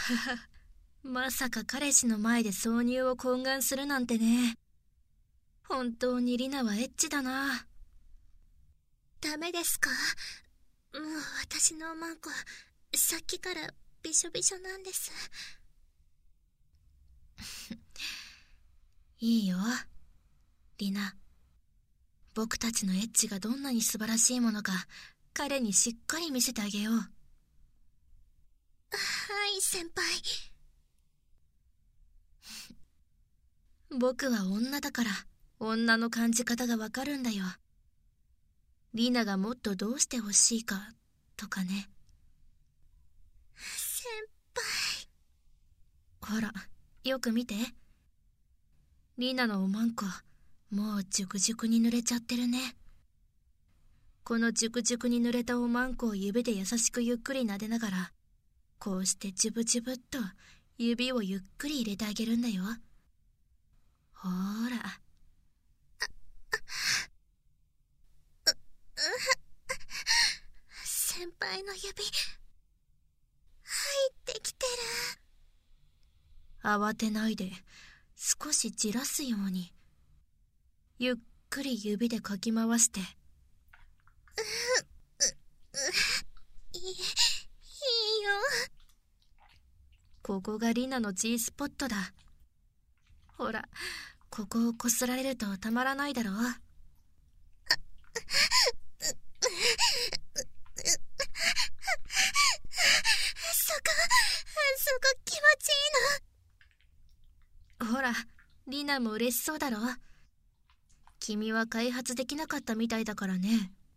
まさか彼氏の前で挿入を懇願するなんてね。本当にリナはエッチだな。 ダメですか？もう私のおまんこ、さっきからびしょびしょなんです。 いいよ、リナ。僕たちのエッチがどんなに素晴らしいものか、彼にしっかり見せてあげよう。はい、先輩。 僕は女だから、女の感じ方がわかるんだよ。リナがもっとどうしてほしいか、とかね。 先輩。 ほら、よく見て。リナのおまんこ、もうジュクジュクに濡れちゃってるね。このジュクジュクに濡れたおまんこを指で優しくゆっくり撫でながら、こうしてジュブジュブっと指をゆっくり入れてあげるんだよ。ほーら。 先輩の指、入ってきてる。 慌てないで、少しじらすように、ゆっくり指でかき回して。 いいよ。 ここがリナの G スポットだ。ほら、ここをこすられるとたまらないだろう。 そこ気持ちいいの。ほら、リナも嬉しそうだろ。君は開発できなかったみたいだからね。 い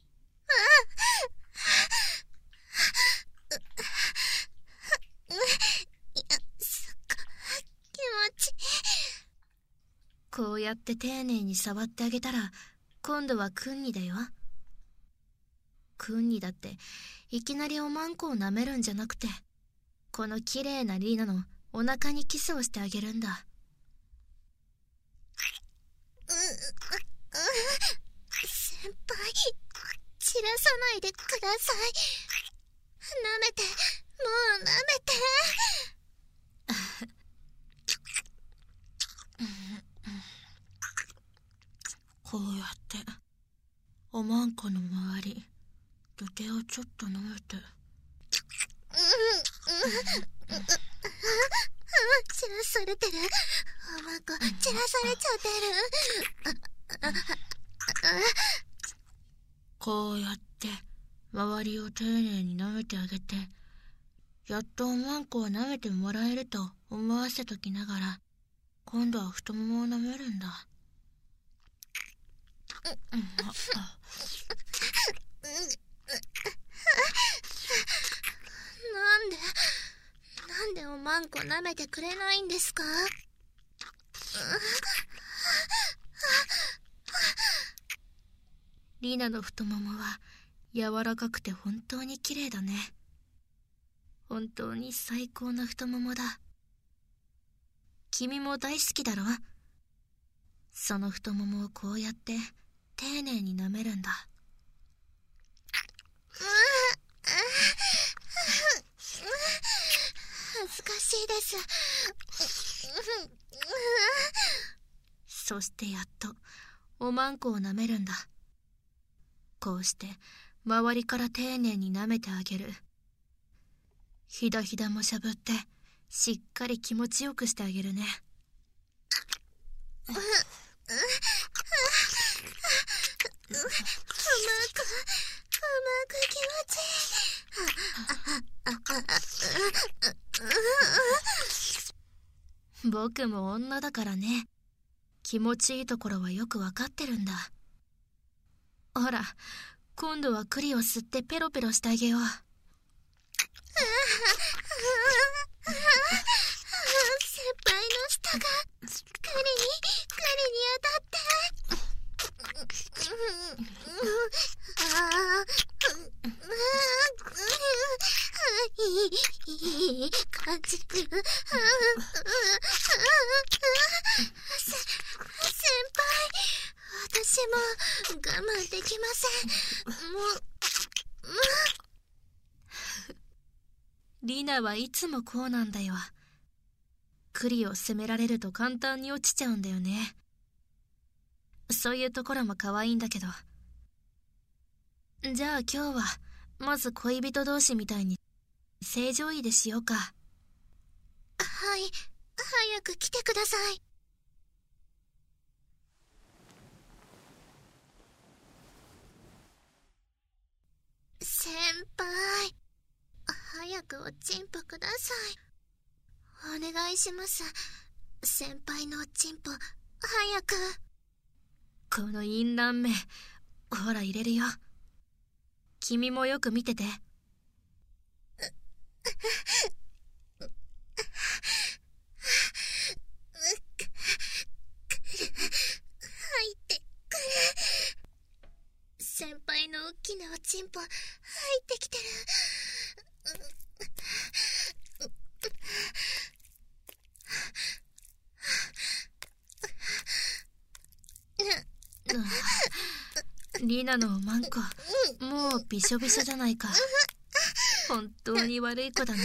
や、そこ気持ちいい。 こうやって丁寧に触ってあげたら、今度はクンニだよ。クンニだっていきなりおまんこを舐めるんじゃなくて、この綺麗なリナのお腹にキスをしてあげるんだ。 先輩、散らさないでください。舐めて、もう舐めて。 こうやっておまんこの周り、土手をちょっと舐めて。 散らされてる。おまんこ散らされちゃってる。 こうやって周りを丁寧に舐めてあげて、やっとおまんこを舐めてもらえると思わせときながら、今度は太ももを舐めるんだ。 なんでおまんこ舐めてくれないんですか？ リナの太ももは柔らかくて本当に綺麗だね。本当に最高な太ももだ。君も大好きだろ？その太ももをこうやって丁寧に舐めるんだ。 恥ずかしいです。 そしてやっとおまんこを舐めるんだ。こうして周りから丁寧に舐めてあげる。ひだひだもしゃぶってしっかり気持ちよくしてあげるね。 おまんこ気持ちいい。僕も女だからね、気持ちいいところはよくわかってるんだ。ほら、今度は栗を吸ってペロペロしてあげよう。 先輩の舌が栗に当たって。いい感じくる。先輩、私も我慢できません。 リナはいつもこうなんだよ。クリを責められると簡単に落ちちゃうんだよね。そういうところも可愛いんだけど。じゃあ今日はまず恋人同士みたいに正常位でしようか。 はい、早く来てください。先輩、早くおちんぽください。お願いします。先輩のおちんぽ、早く。 この淫乱め、ほら入れるよ。君もよく見てて。 入ってくる。先輩の大きなおちんぽ入ってきてる。 リナのおまんこ、もうびしょびしょじゃないか。本当に悪い子だね。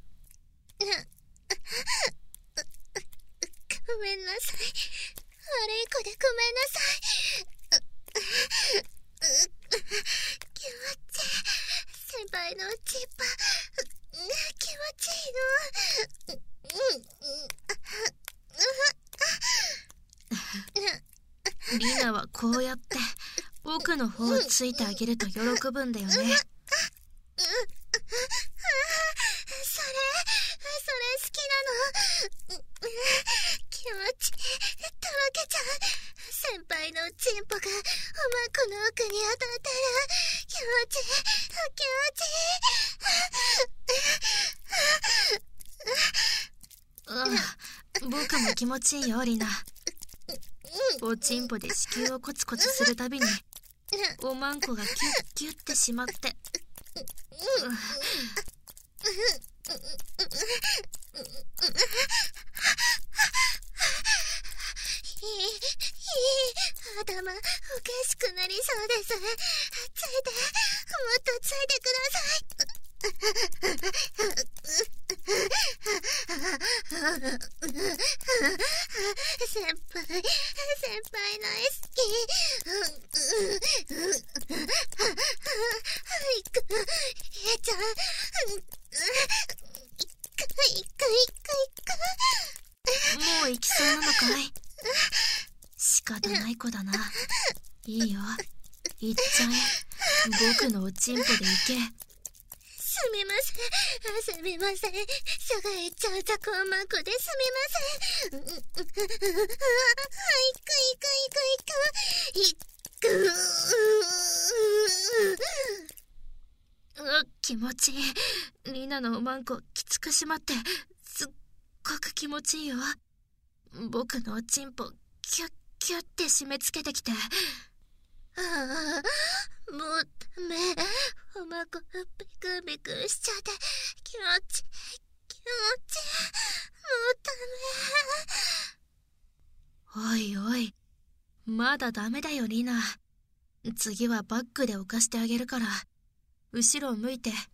ごめんなさい。悪い子でごめんなさい。気持ちいい。先輩のおちんぽ、気持ちいいの。 リナはこうやって奥の方をついてあげると喜ぶんだよね。 それ好きなの。気持ちとろけちゃう。先輩のおちんぽがおまこの奥に当たってる。気持ち僕も気持ちいいよ、リナ。おちんぽで子宮をコツコツするたびにおまんこがキュッキュッてしまって。 頭おかしくなりそうです。ついて、もっとついてください。先輩の好き。ひえちゃん。 もう行きそうなのかい？仕方ない子だな。いいよ、行っちゃえ。僕のおちんぽで行け。 すみません。すみません。すぐ行っちゃう雑魚マンコですみません。行く。 気持ちいい。リナのおまんこきつくしまってすっごく気持ちいいよ。僕のおちんぽキュッキュッて締め付けてきて。 もうダメ。おまこビクビクしちゃって気持ちいい。もうダメ。 おいおい、まだダメだよリナ。次はバックで置かしてあげるから後ろを向いて